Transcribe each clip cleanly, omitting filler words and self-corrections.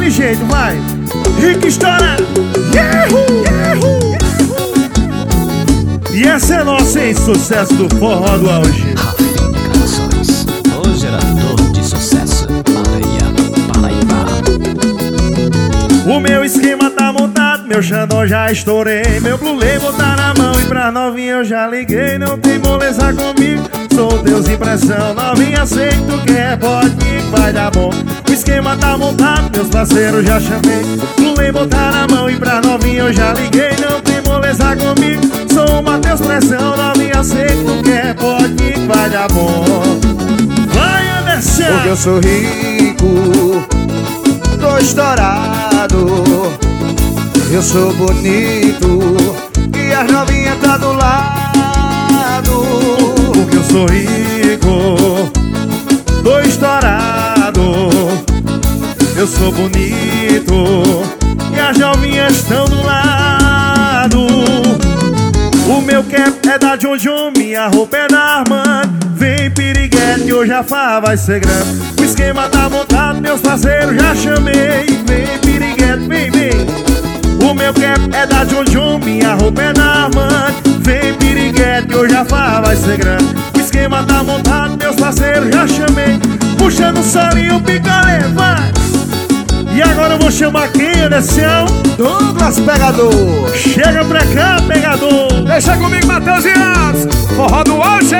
daquele jeito, vai. Rico estourado. E essa é nossa, hein? Sucesso do forró do auge. Rafinha Gravações, o gerador de sucesso. Paraíba. O meu esquema tá montado, meu xandão já estourei. Meu Blue Label tá na mão e pra novinha eu já liguei. Não tem moleza comigo, sou Deus impressão. Novinha, sei que tu quer, pode ir que vai dar bom. O esquema tá montado, meus parceiros já chamei. Blue Label tá na mão e pra novinha eu já liguei. Não tem moleza comigo, sou Matheus Pressão. Novinha, sei que tu quer, pode ir que vai dar bom. Vai, Anderson! Porque eu sou rico, tô estourado, eu sou bonito e as novinhas tá do lado. Porque eu sou rico, tô estourado, eu sou bonito e as novinhas estão do lado. O meu cap é da John John, minha roupa é da Armani. Vem piriguete, hoje a farra vai ser grande. O esquema tá montado, meus parceiros já chamei. Vem piriguete, vem, vem. O meu cap é da John John, minha roupa é da Armani. Vem piriguete, hoje a farra vai ser grande. O esquema tá montado, meus parceiros já chamei. Puxando o solinho, picolé, vai. E agora eu vou chamar quem, Anderson? Douglas Pegador. Chega pra cá, pegador. Deixa comigo, Matheus e Alves. Forró do auge,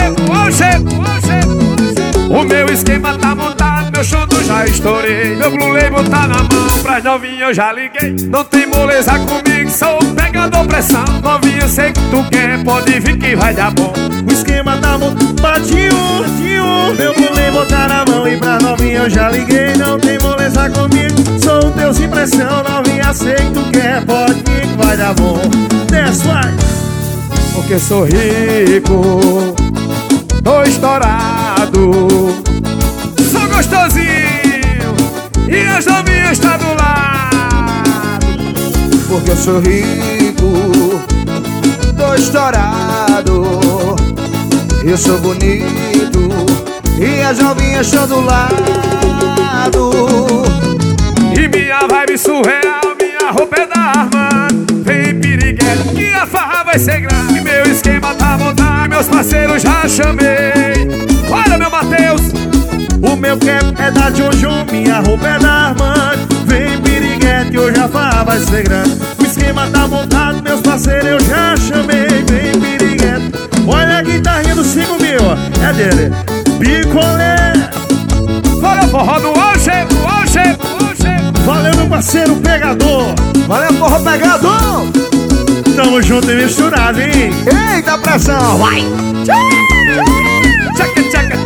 o meu esquema tá montado, meu chudo já estourei. Meu Blue Label tá na mão, pras novinhas eu já liguei. Não tem moleza comigo, sou o pegador pressão. Novinha, sei que tu quer, pode vir que vai dar bom. O esquema tá montado, batiu. Meu Blue Label tá na mão e pra novinha eu já liguei. Não tem moleza comigo, sou o Deus impressão. Novinha, sei que tu quer, pode vir que vai dar bom. Desce, vai. Porque eu sou rico, tô estourado, sou gostosinho e as novinhas tá do lado. Porque eu sou rico, tô estourado, eu sou bonito e as novinhas estão do lado. E minha vibe surreal, minha roupa é da Armani. Vem piriguete, que a farra vai ser grande. Meu esquema tá montado, meus parceiros já chamei. Olha, meu Matheus. O meu cap é da John John, minha roupa é da Armani. Vem piriguete, hoje a farra vai ser grande. O esquema tá montado, meus parceiros eu já chamei. Vem piriguete. Olha a guitarrinha do 5 mil, é dele. Picolé. Olha o forró do auge. Valeu, meu parceiro pegador. Valeu, forró Pegador. Tamo junto e misturado, hein? Eita pressão, vai. Tchaca, tchaca,